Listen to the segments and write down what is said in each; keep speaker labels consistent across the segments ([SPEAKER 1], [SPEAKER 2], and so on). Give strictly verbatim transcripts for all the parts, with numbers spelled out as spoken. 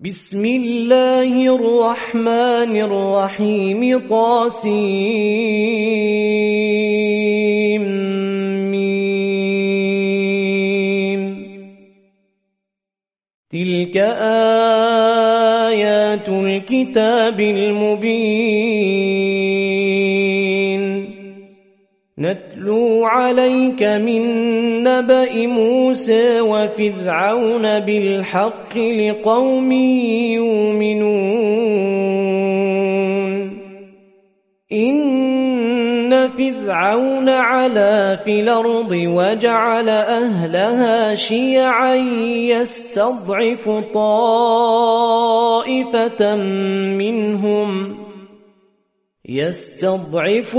[SPEAKER 1] بسم الله الرحمن الرحيم طاسيم ميم تلك آيات الكتاب المبين نتلو عليك من نبأ موسى وفرعون بالحق لقوم يؤمنون إن فرعون علا في الأرض وجعل أهلها شيعا يستضعف طائفة منهم يستضعف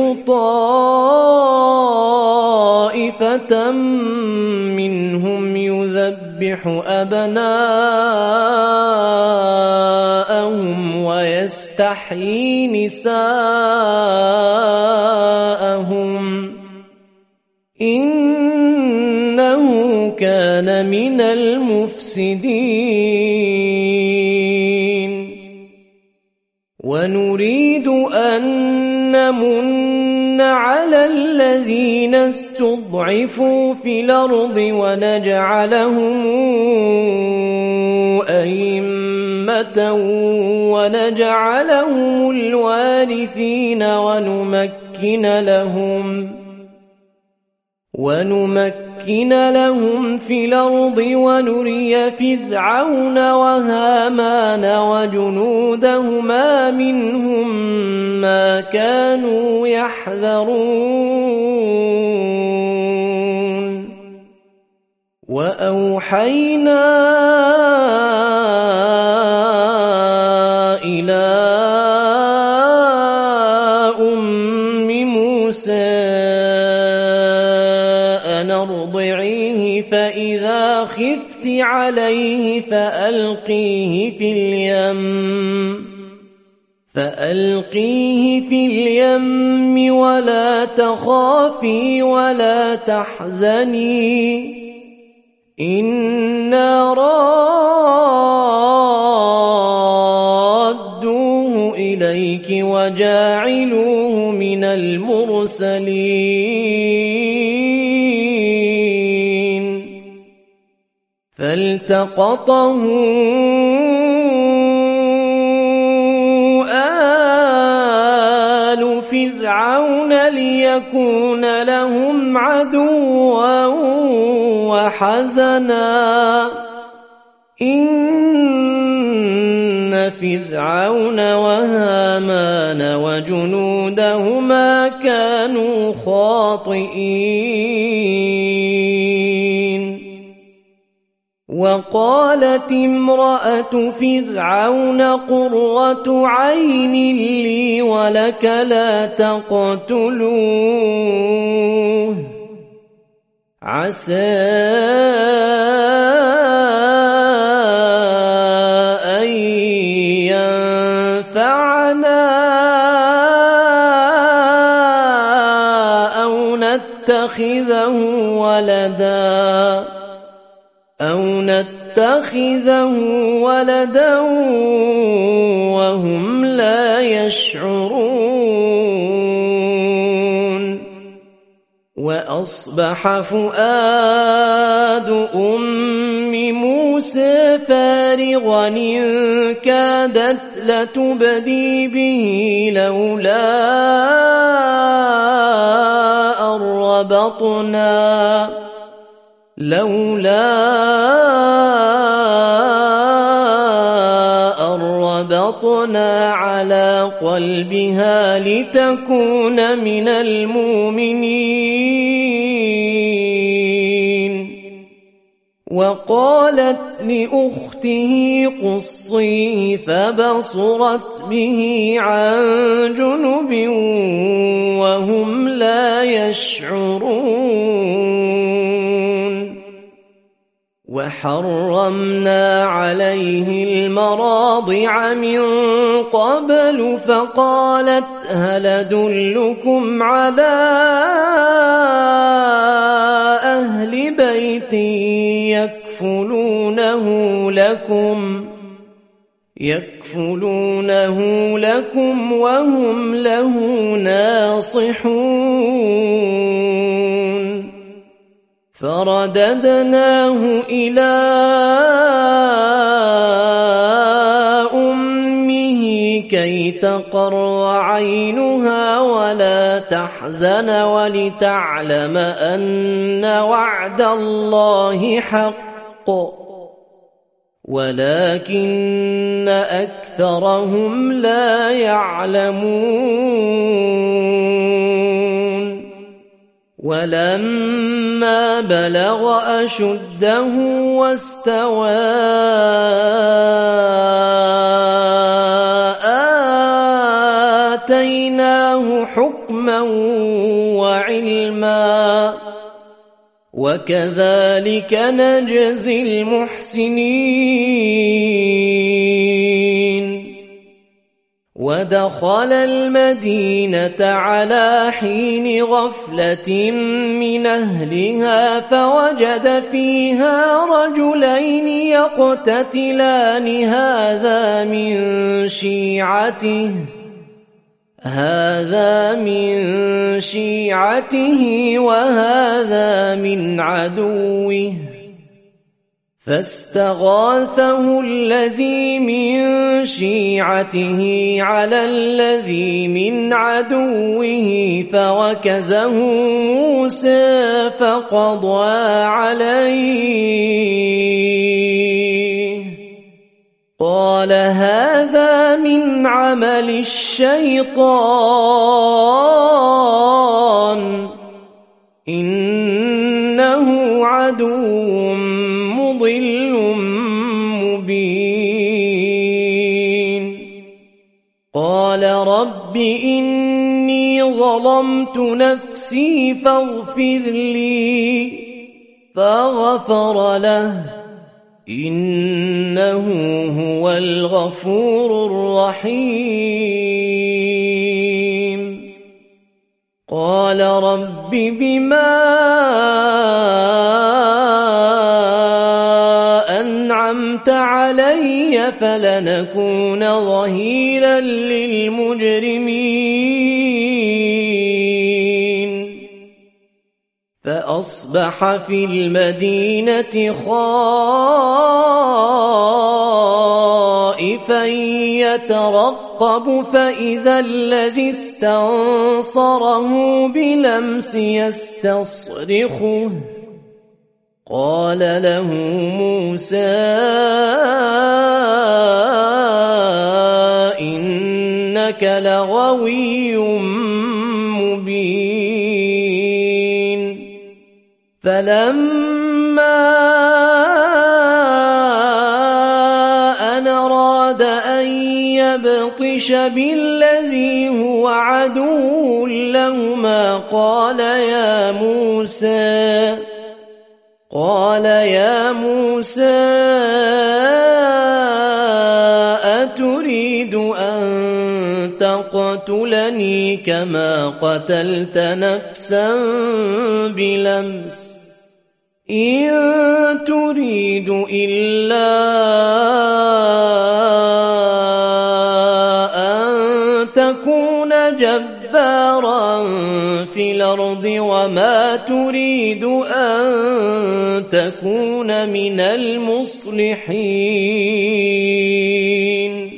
[SPEAKER 1] طائفة منهم يذبح أبناءهم ويستحيي نساءهم إنه كان من المفسدين ونريد أن نمن على الذين استضعفوا في الأرض ونجعلهم أئمة ونجعلهم الوارثين ونمكن لهم ونمكن لهم في الأرض ونري فرعون وهامان وجنودهما منهم ما كانوا يحذرون وأوحينا إلى أم موسى أرضعيه فإذا خفت عليه فألقيه في اليم فألقيه في اليم ولا تخافي ولا تحزني إنا رادوه إليك وجاعلوه من المرسلين فالتقطه آل فرعون ليكون لهم عدوا وحزنا إن فرعون وهامان وجنودهما كانوا خاطئين وقالت امرأة فرعون قرة عين لي ولك لا تقتلوه عسى أن ينفعنا أو نتخذه ولدا أو نتخذه ولدا وهم لا يشعرون وأصبح فؤاد أم موسى فارغا إن كادت لتبدي به لولا أن ربطنا لولا أن ربطنا على قلبها لتكون من المؤمنين وقالت لأخته قصيه فبصرت به عن جنب وهم لا يشعرون وحرمنا عليه المراضع من قبل فقالت هل أدلكم على أهل بيت يكفلونه لكم يكفلونه لكم وهم له ناصحون فرددناه إلى أمه كي تقر عينها ولا تحزن ولتعلم أن وعد الله حق ولكن أكثرهم لا يعلمون ولما بلغ أشده واستوى آتيناه حكما وعلما وكذلك نجزي المحسنين ودخل المدينة على حين غفلة من أهلها فوجد فيها رجلين يقتتلان هذا من شيعته هذا من شيعته وهذا من عدوه فاستغاثه الذي من شيعته على الذي من عدوه فوكزه موسى فقضى عليه قال هذا من عمل الشيطان إنه عدو مضل مبين قال رب إني ظلمت نفسي فاغفر لي فغفر له إنه هو الغفور الرحيم قال رب بما أنعمت علي فلنكون ظهيرا للمجرمين فأصبح في المدينة خائفا يترقب فإذا الذي استنصره بالأمس يستصرخه قال له موسى إنك لغوي مبين فلما أن أراد أن يبطش بالذي هو عدو لهما قال يا موسى قال يا موسى أتريد أن تقتلني كما قتلت نفسا بلمس إن تريد إلا أن تكون جبارا في الأرض وما تريد أن تكون من المصلحين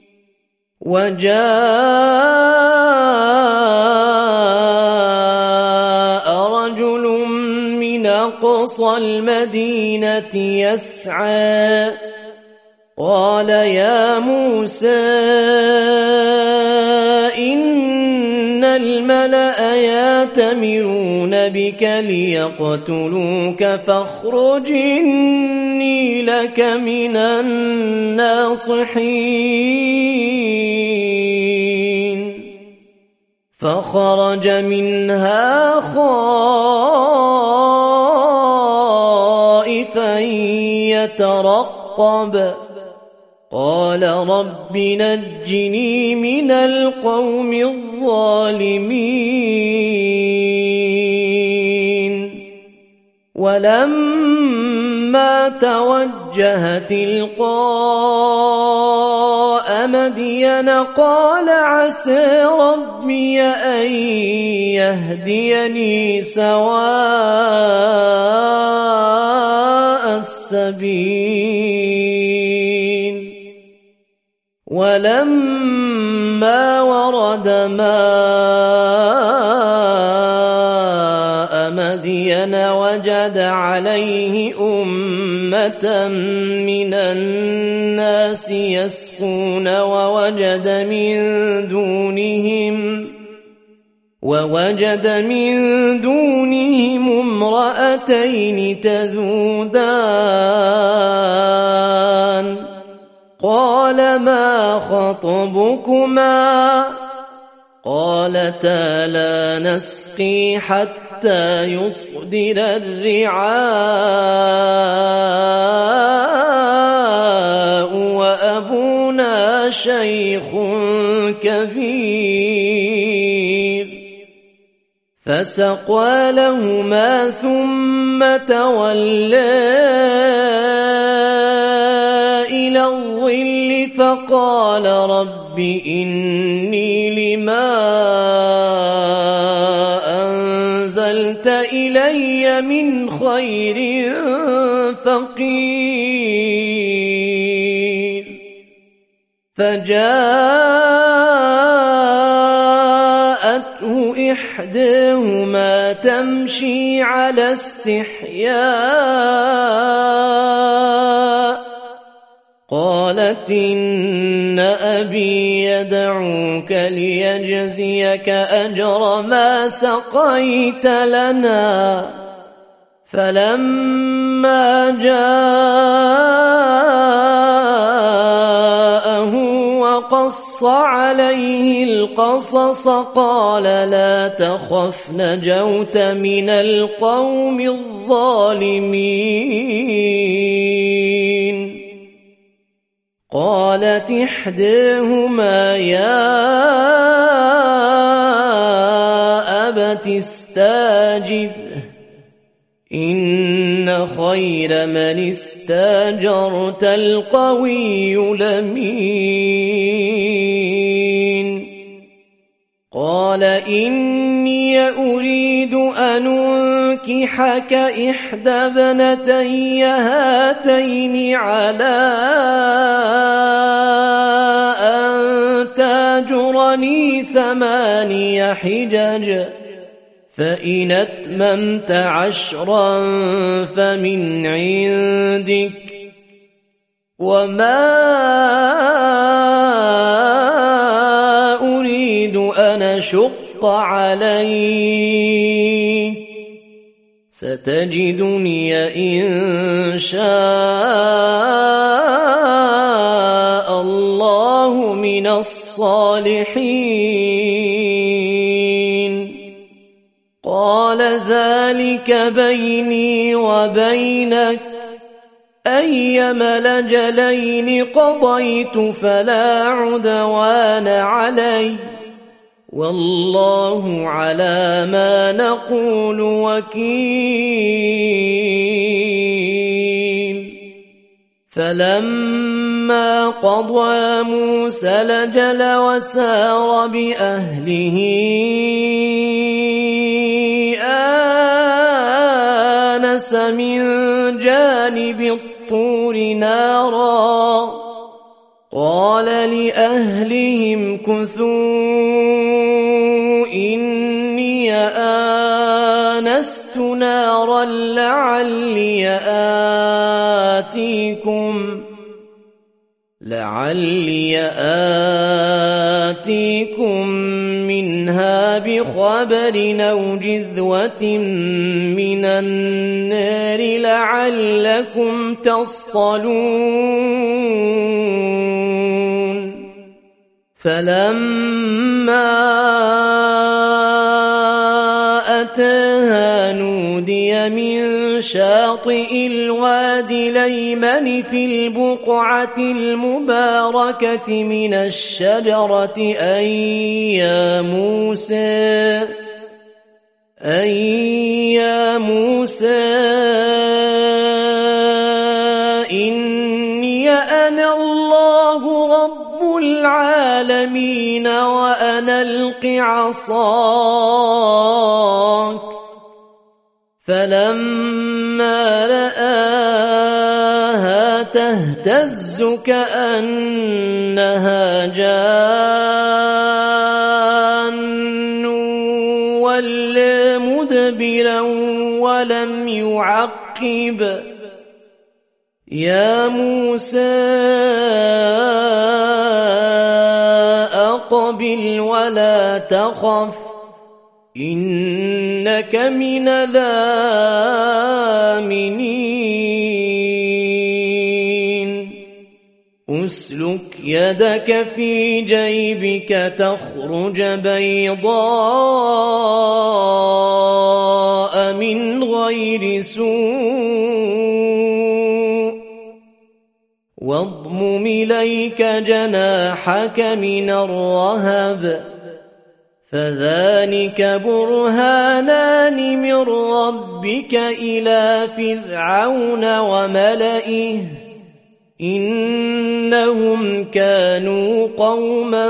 [SPEAKER 1] وجاء رجل من أقصى المدينة يسعى قال يا موسى إن الملأ يأتمرون بك ليقتلوك فاخرج إني لك من الناصحين فخرج منها خائفا يترقب قال رب نجني من القوم الظالمين ولما توجه تلقاء مدين قال عسى ربي أن يهديني سواء السبيل ولما ورد ماء مدين وجد عليه أمة من الناس يسقون ووجد من دونهم ووجد من دونهم امرأتين تذودان قال ما خطبكما قالتا لا نسقي حتى يصدر الرعاء وأبونا شيخ كبير فسقى لهما ثم تولى إلى الظل فقال رب إني لما أنزلت إلي من خير فقير فجاءته إحداهما تمشي على استحياء قالت إن أبي يدعوك ليجزيك أجر ما سقيت لنا فلما جاءه وقص عليه القصص قال لا تخف نجوت من القوم الظالمين قالت إحداهما يا أبت استاجره إن خير من استاجرت القوي الأمين قال إني أريد أن أنكحك إحدى ابنتي هاتين على أن تاجرني ثماني حجج فإن أتممت عشرا فمن عندك وما أريد أن أشق عليك ستجدني إن شاء الله من الصالحين قال ذلك بيني وبينك أيما الأجلين قضيت فلا عدوان علي والله على ما نقول وكيل فلما قضى موسى الأجل وسار بأهله آنس من جانب الطور نارا قال لأهلهم كثوا إني آنست نارا لعلي آتيكم لعلي آتيكم منها بخبر أو جذوة من النار لعلكم تصطلون فلما أتاها نودي من شاطئ الوادي الأيمن في البقعة المباركة من الشجرة أن يا موسى أن يا موسى إني أنا الله رب العالمين وأن ألق عصاك فلما رآها تهتز كأنها جان ولى مدبرا ولم يعقب يا موسى أقبل ولا تخف إنك من الآمنين أسلك يدك في جيبك تخرج بيضاء من غير سوء واضمم إليك جناحك من الرهب فذلك برهانان من ربك إلى فرعون وملئه إنهم كانوا قوما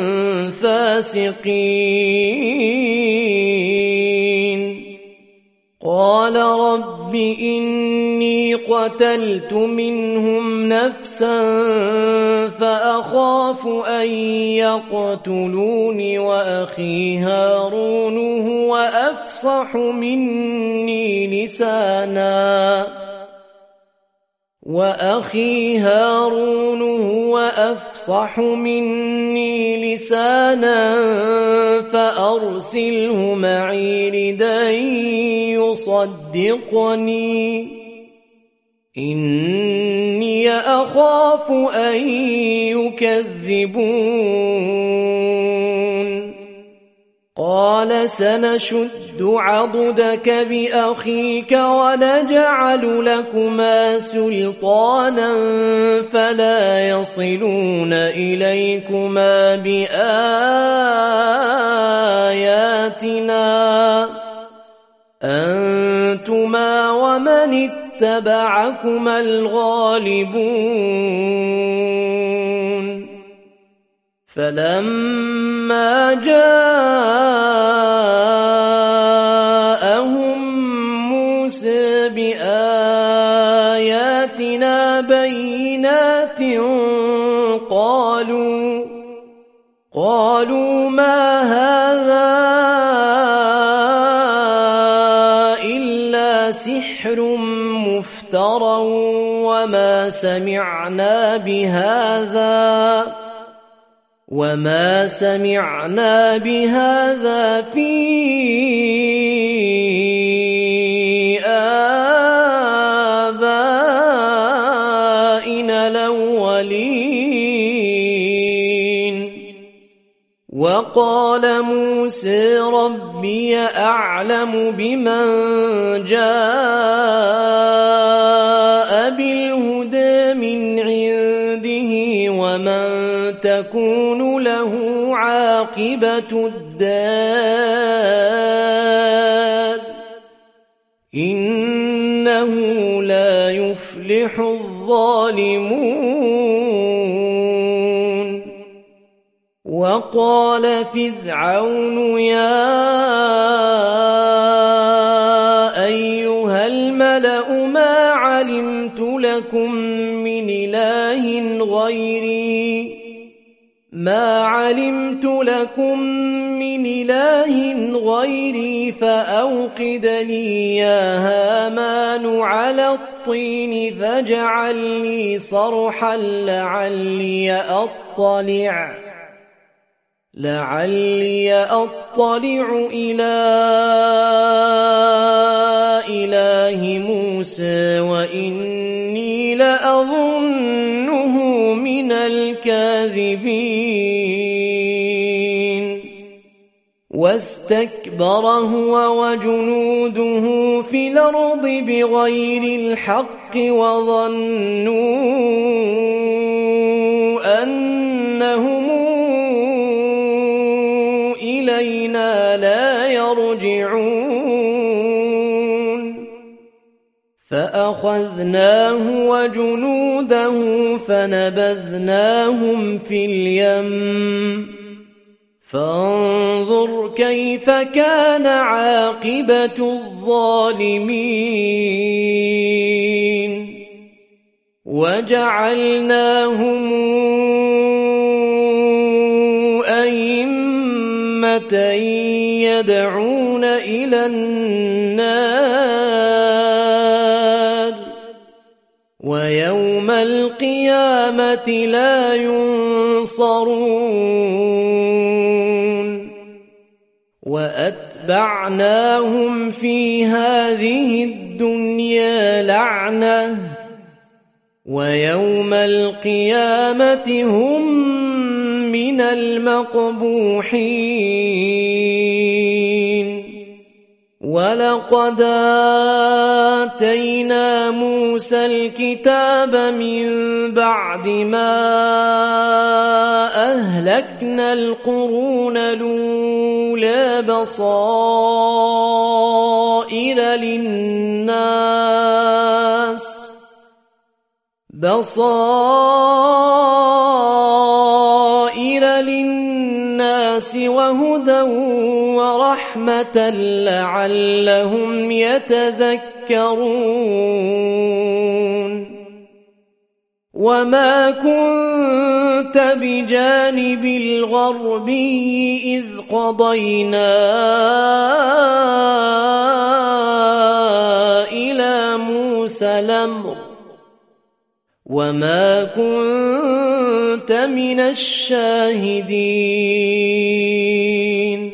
[SPEAKER 1] فاسقين قال رب إني قتلت منهم نفسا فأخاف أن يقتلوني وأخي هارون هو أفصح مني لسانا وأخي هارون هو أفصح مني لسانا فأرسله معي ردا يصدقني إني أخاف أن يكذبون قال سنشد عضدك بأخيك ونجعل لكما سلطانا فلا يصلون إليكما بآياتنا أنتما ومن اتبعكما الغالبون فلما جاءهم موسى بآياتنا بينات قالوا قالوا ما هذا إلا سحر مفترى وما سمعنا بهذا وما سمعنا بهذا في آبائنا الأولين وقال موسى ربي أعلم بمن جاء بالهدى من عنده ومن تكون له عاقبة الدار إنه لا يفلح الظالمون وقال فرعون يا أيها الملأ ما علمت لكم من إله غيري ما علمت لكم من إله غيري فأوقد لي يا هامان على الطين فاجعل لي صرحا لعلي أطلع لعلي أطلع إلى إله موسى وإني لأظنه من الكاذبين واستكبر هو وجنوده في الأرض بغير الحق وظنوا أنهم إلينا لا يرجعون فأ فأخذناه وجنوده فنبذناهم في اليم فانظر كيف كان عاقبة الظالمين وجعلناهم أئمة يدعون إلى النار ويوم القيامة لا ينصرون وأتبعناهم في هذه الدنيا لعنة ويوم القيامة هم من المقبوحين ولقد آتينا موسى الكتاب من بعد ما أهلكنا القرون الأولى بصائر للناس بصائر للناس وهدى ورحمة لعلهم يتذكرون وما كنت بجانب الغربي إذ قضينا إلى موسى الأمر وما كنت من الشاهدين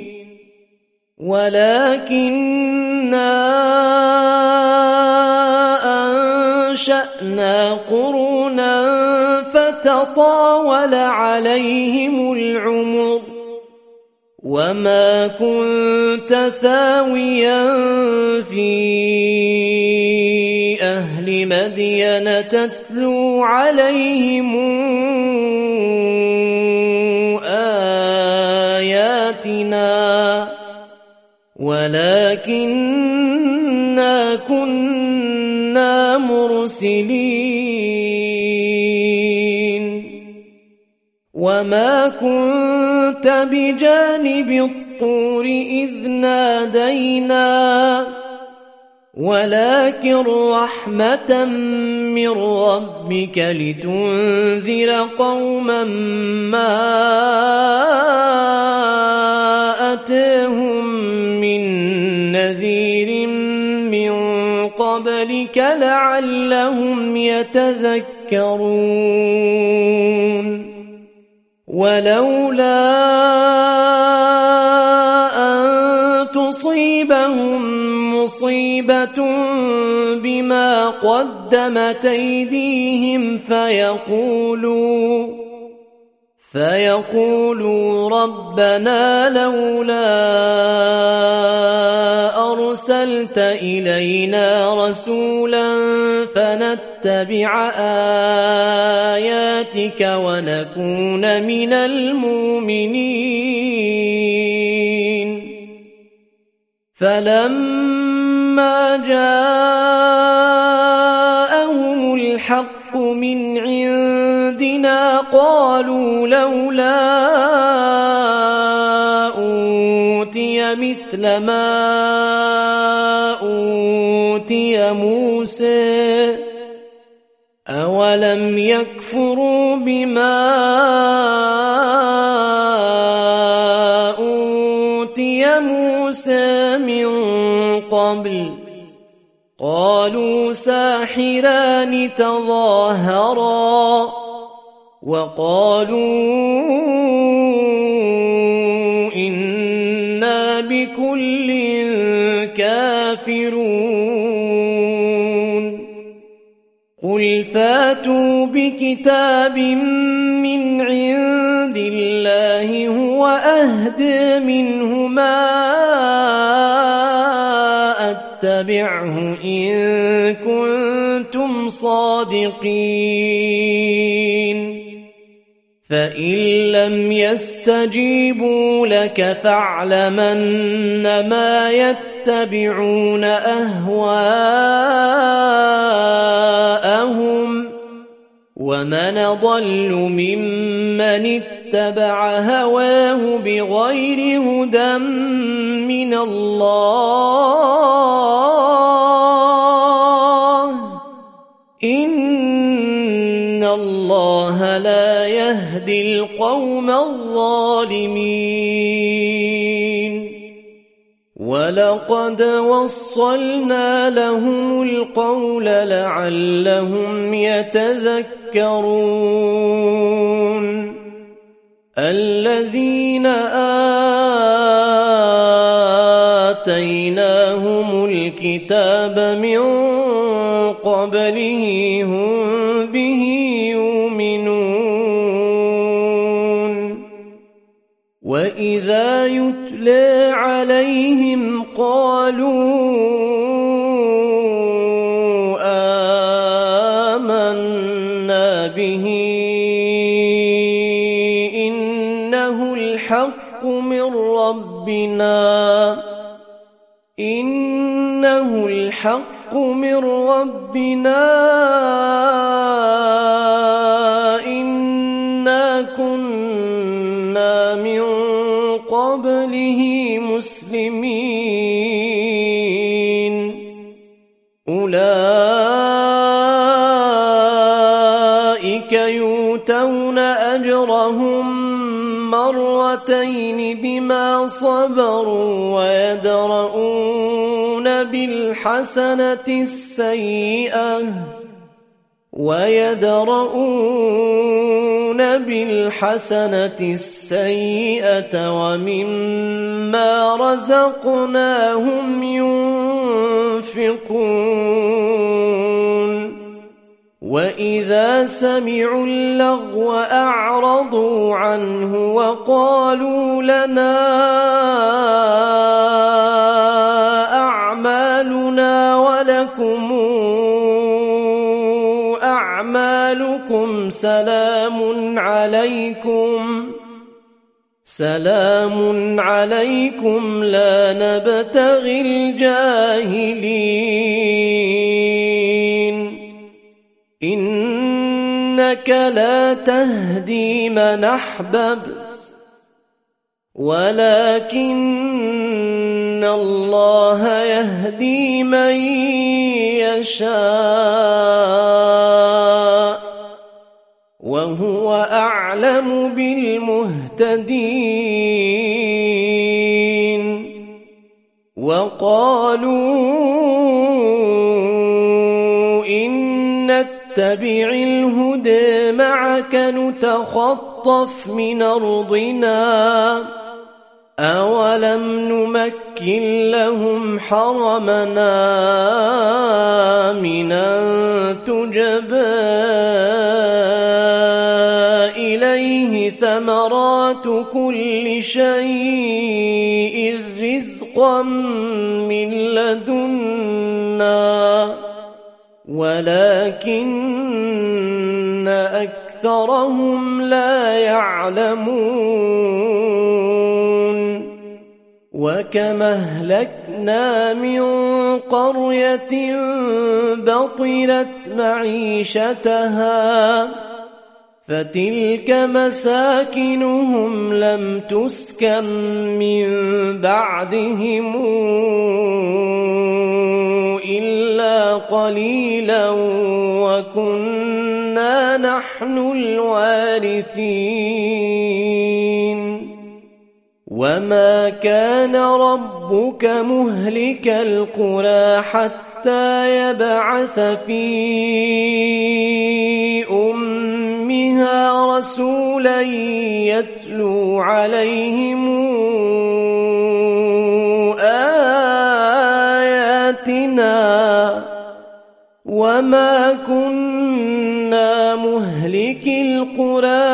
[SPEAKER 1] ولكننا أنشأنا قرونا فتطاول عليهم العمر وما كنت ثاويا في أهل مدين تتلو عليهم آياتنا ولكننا كنا مرسلين وما كنت بجانب الطور إذ نادينا ولكن رحمة من ربك لتنذر قوما ما أتاهم من نذير من قبلك لعلهم يتذكرون ولولا أن تصيبهم مصيبة بما قدمت أيديهم فيقولوا فيقولوا ربنا لولا أرسلت إلينا رسولا فنتبع آياتك ونكون من المؤمنين فلما جاءهم الحق من عندنا قالوا لولا أوتي مثل ما أوتي موسى أولم يكفروا بما أوتي موسى من قبل قالوا ساحران تظاهرا وقالوا إنا بكل كافرون قل فاتوا بكتاب من عند الله هو أهدى منه ما أتبعه إن كنتم صادقين فإن لم يستجيبوا لك فاعلم أنما يتبعون أهواءهم ومن ضل ممن اتبع هواه بغير هدى من الله إن الله لا يهدي القوم الظالمين ولقد وصلنا لهم القول لعلهم يتذكرون الذين آتيناهم الكتاب من قبله هم به يؤمنون وإذا يتلى عليهم قالوا آمنا به إنه الحق من ربنا إنه الحق من ربنا إنا كنا من قبله مسلمين أولئك يؤتون أجرهم مرتين بما صبروا ويدرؤون بالحسنة السيئة ويدرؤون بالحسنة السيئة ومما رزقناهم ينفقون وإذا سمعوا اللغو أعرضوا عنه وقالوا لنا أعمالنا ولكم أعمالكم سلام عليكم سلام عليكم لا نبتغي الجاهلين إنك لا تهدي من أحببت ولكن الله يهدي من يشاء وهو أعلم بالمهتدين وقالوا إن نتبع الهدى معك نتخطف من أرضنا أولم نمكن لهم حرمنا آمنا تجبى إليه ثمرات كل شيء رزقا من لدنا ولكن أكثرهم لا يعلمون وكما أهلكنا من قرية بطرت معيشتها فتلك مساكنهم لم تسكن من بعدهم إلا قليلا وكنا نحن الوارثين وما كان ربك مهلك القرى حتى يبعث في أمها رسولا يتلو عليهم آياتنا وما كنا مهلك القرى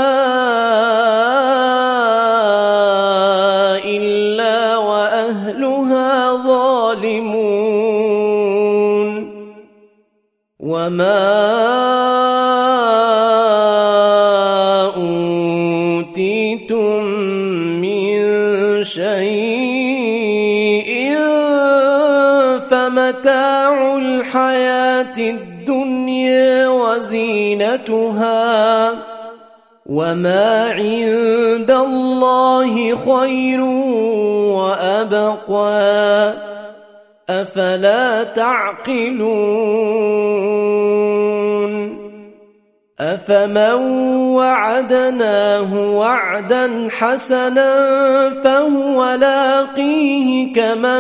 [SPEAKER 1] إلا وأهلها ظالمون وما أوتيتم من شيء فمتاع الحياة الدنيا وزينتها وما عند الله خير وأبقى أفلا تعقلون أفمن وعدناه وعدا حسنا فهو لاقيه كمن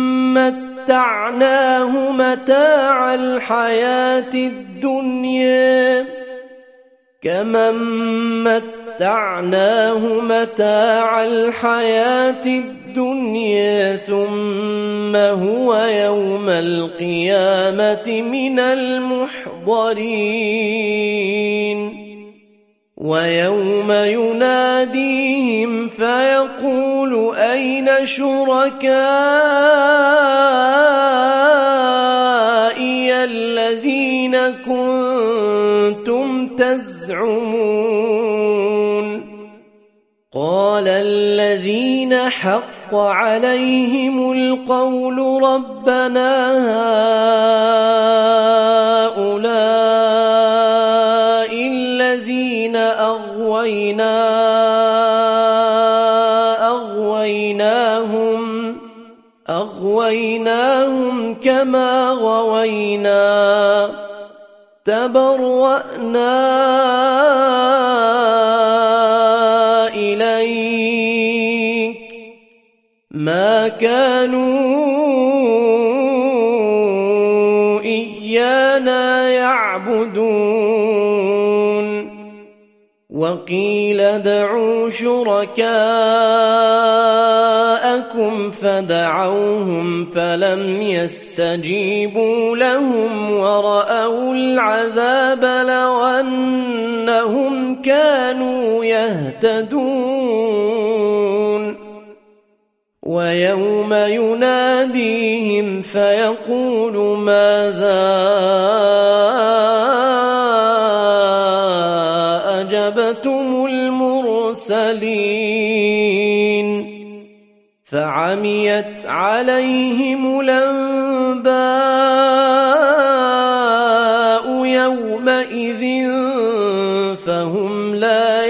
[SPEAKER 1] متعناه متاع الحياة الدنيا كمن متعناه متاع الحياة الدنيا ثم هو يوم القيامة من المحضرين ويوم يناديهم فيقول أين شركائي الذين كنتم تزعمون قال الذين حق عليهم القول ربنا هؤلاء الذين أغوينا أغويناهم أغويناهم كما غوينا تبرأنا إليك ما كانوا إيانا يعبدون وقيل ادعوا شركاءكم فدعوهم فلم يستجيبوا لهم ورأوا العذاب لو أنهم كانوا يهتدون ويوم يناديهم فيقول ماذا أجبتم المرسلين فعميت عليهم الأنباء يومئذ فهم لا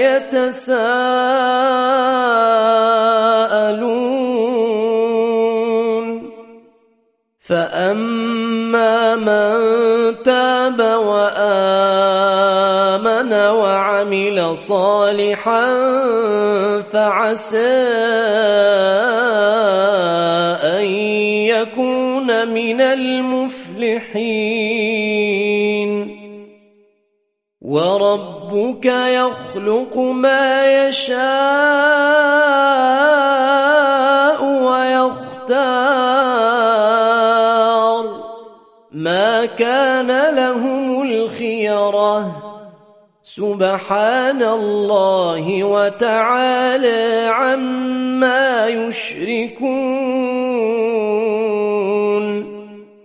[SPEAKER 1] يتساءلون فأما من تاب وآمن وعمل صالحا فعسى أن يكون من المفلحين وربك يخلق ما يشاء ويختار ما كان لهم الخيرة سبحان الله وتعالى عما يشركون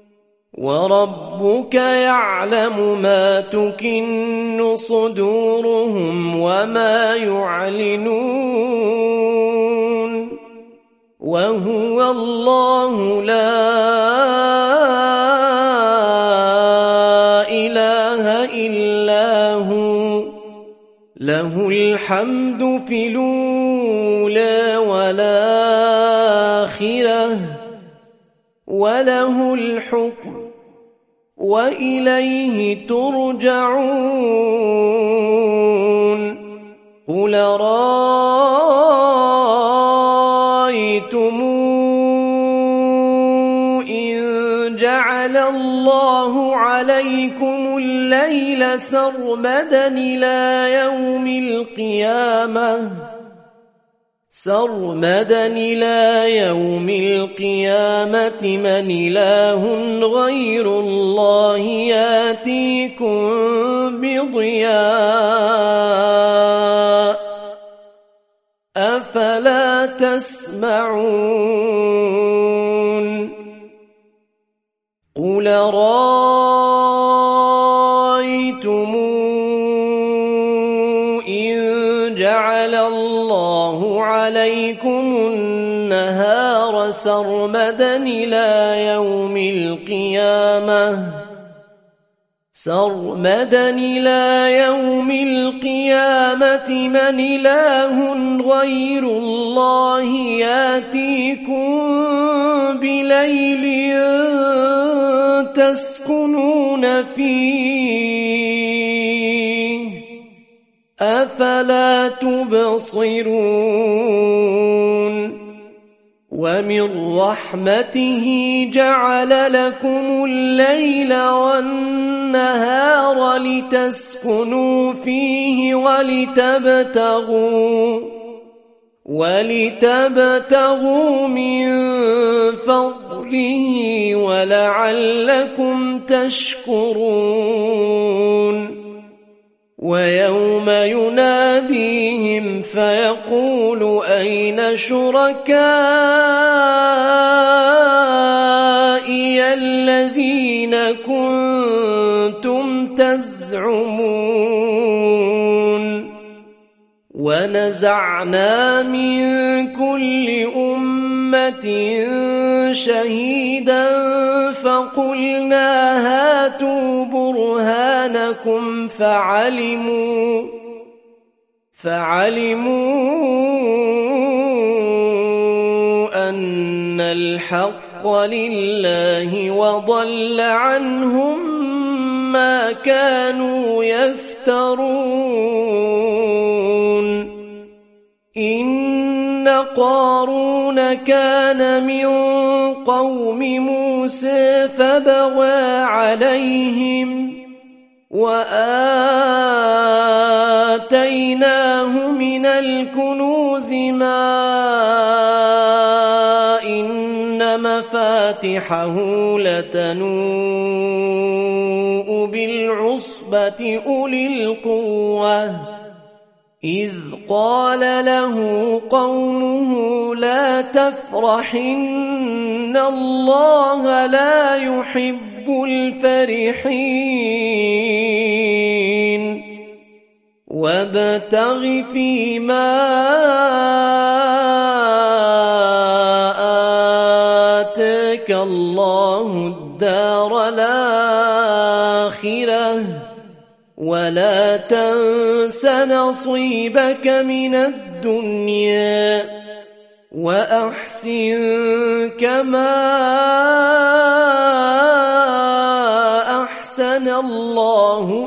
[SPEAKER 1] وربك يعلم ما تكن صدورهم وما يعلنون وهو الله لا إله إلا هو له الحمد في الأولى والآخرة وله الحكم وإليه ترجعون قل رأيتم إن جعل الله عليكم الليل سرمدا إلى يوم القيامة سرمدا إلى يوم القيامة من إله غير الله ياتيكم بضياء أفلا تسمعون قل رأيتم إن جعل الله الله عليكم النهار سرمدا إلى يوم القيامة سرمدا إلى يوم القيامة من إله غير الله يأتيكم بليل تسكنون فيه أفلا تبصرون ومن رحمته جعل لكم الليل والنهار لتسكنوا فيه ولتبتغوا ولتبتغوا من فضله ولعلكم تشكرون ويوم يناديهم فيقول أين شركائي الذين كنتم تزعمون ونزعنا من كل أمة شهيدا فقلنا هاتوا برهانكم فعلموا فعلموا أن الحق لله وضل عنهم ما كانوا يفترون إن قارون كان من قوم موسى فبغى عليهم وآتيناه من الكنوز ما إن مفاتحه لتنوء بالعصبة أولي القوة إذ قال له قومه لا تفرح إن الله لا يحب الفرحين وابتغ فيما آتاك الله الدار الآخرة ولا تنس نصيبك من الدنيا وأحسن كما أحسن الله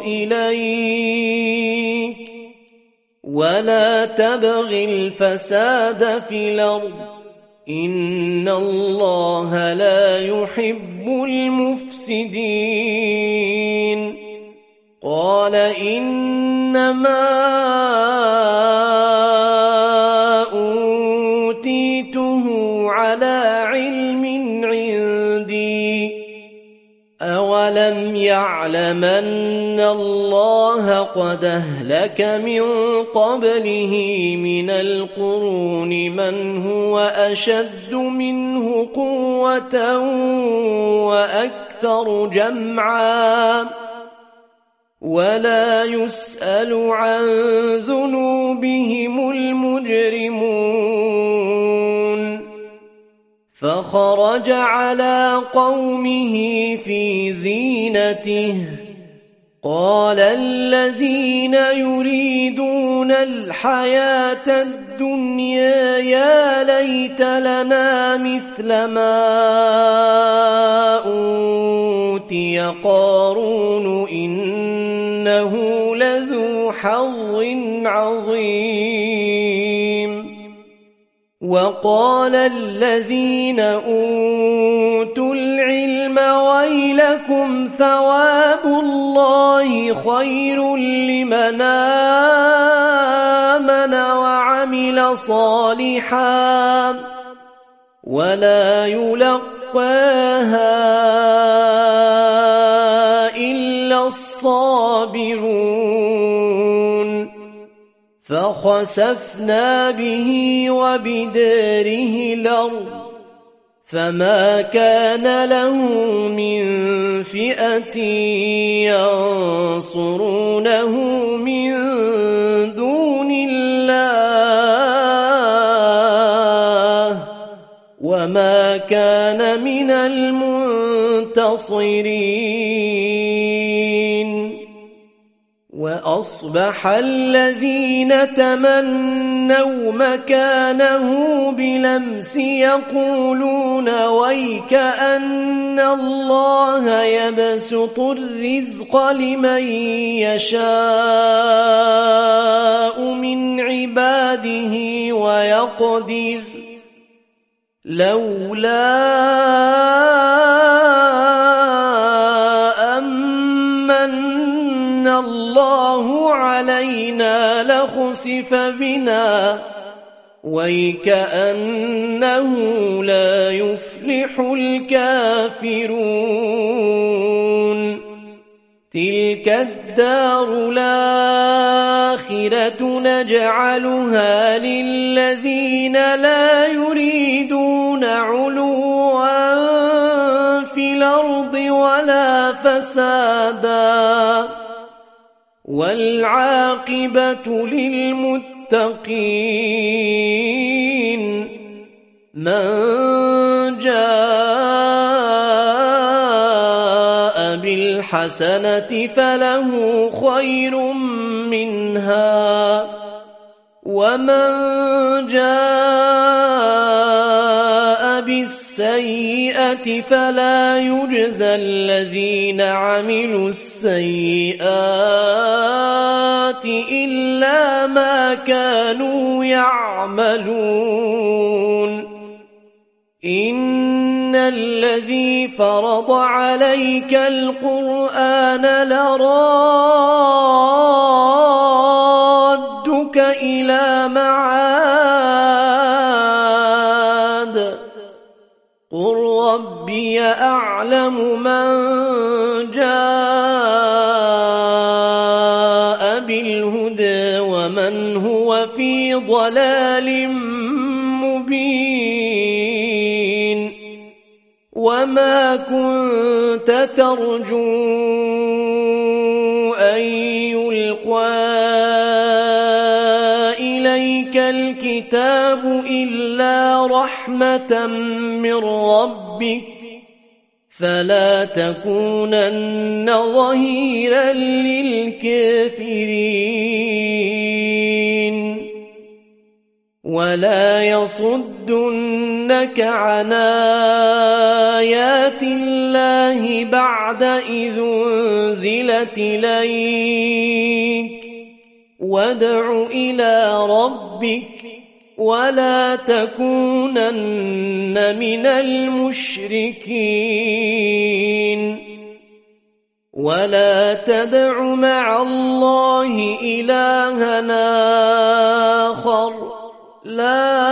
[SPEAKER 1] إليك ولا تبغ الفساد في الأرض إن الله لا يحب المفسدين قال إنما أوتيته على علم عندي أولم يعلم أن الله قد أهلك من قبله من القرون من هو أشد منه قوة وأكثر جمعا ولا يسأل عن ذنوبهم المجرمون فخرج على قومه في زينته قال الذين يريدون الحياة الدنيا يا ليت لنا مثل ما أوتي قارون إنه لذو حظ عظيم وقال الذين أوتوا العلم ويلكم ثواب الله خير لمن آمن وعمل صالحا ولا يلقاها إلا الصابرون فخسفنا به وبداره الأرض فما كان له من فئة ينصرونه من دون الله وما كان من المنتصرين وأصبح الذين تمنوا مكانه بلمس يقولون ويكأن الله يبسط الرزق لمن يشاء من عباده ويقدر لولا أمن الله علينا لخسف بنا ويكأنه لا يفلح الكافرون تلك الدار الآخرة نجعلها للذين لا يريدون علوا في الأرض ولا فسادا والعاقبة للمتقين من جاء بالحسنة فله خير منها ومن جاء بالسيئة فلا يجزى الذين عملوا السيئات إلا ما كانوا يعملون إن الذي فرض عليك القرآن لرادك إلى معاد قل ربي أعلم من جاء بالهدى ومن هو في ضلال مبين وما كنت ترجو أن يلقى إليك الكتاب إلا رحمة من ربك فلا تكونن ظهيرا للكافرين ولا يصدنك عن آيات الله بعد إذ أنزلت إليك وادع إلى ربك ولا تكونن من المشركين ولا تدع مع الله إلهنا آخر لا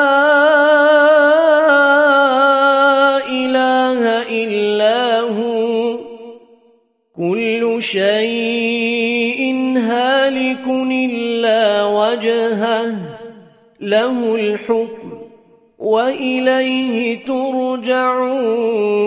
[SPEAKER 1] إله إلا هو كل شيء هالك إلا وجهه له الحكم وإليه ترجعون.